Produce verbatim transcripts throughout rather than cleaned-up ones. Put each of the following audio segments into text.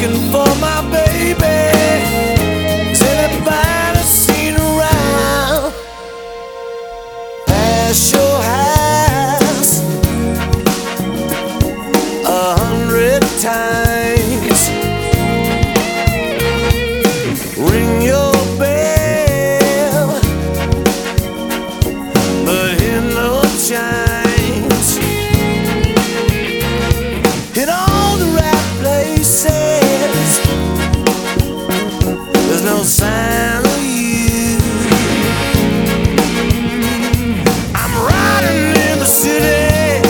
looking for my baby. Is anybody seen around? Pass your house a hundred times. Ring your bell, but hear no chimes. Hit all the right places, there's no sign of you. I'm riding in the city,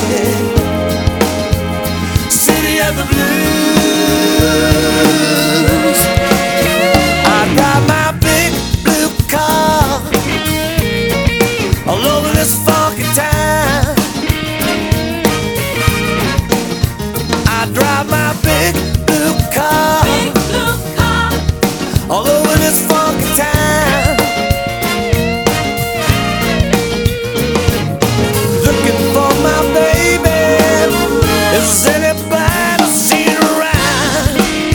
city of the blues. I got my big blue car all over this funky town. I drive my big blue car, Big blue car, all over this funky town. Looking for my baby. Is anybody seen around?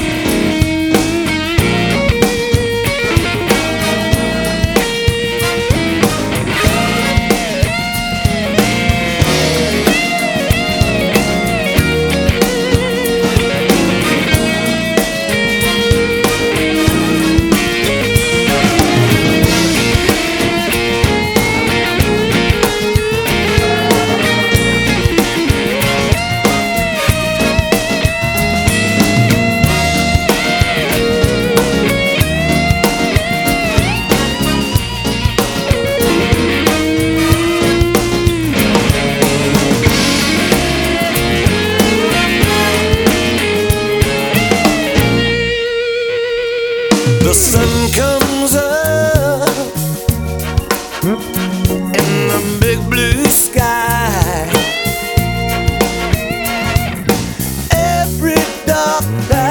The sun comes up in the big blue sky. Every dark cloud